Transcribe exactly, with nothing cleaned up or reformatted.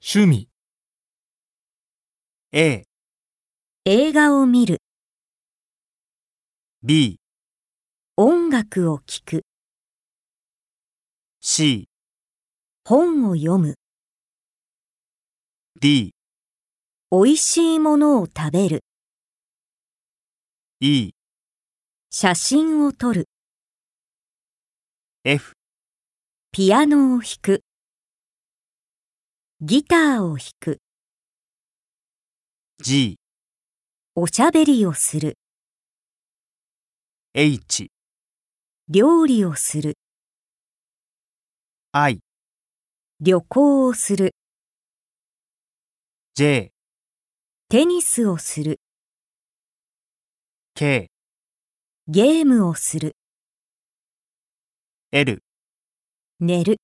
趣味 A、 映画を見る、 B、 音楽を聴く、 C、 本を読む、 D、 おいしいものを食べる、 E、 写真を撮る、 F、 ピアノを弾く、ギターを弾く、 G、 おしゃべりをする、 H、 料理をする、 I、 旅行をする、 J、 テニスをする、 K、 ゲームをする、 L、 寝る。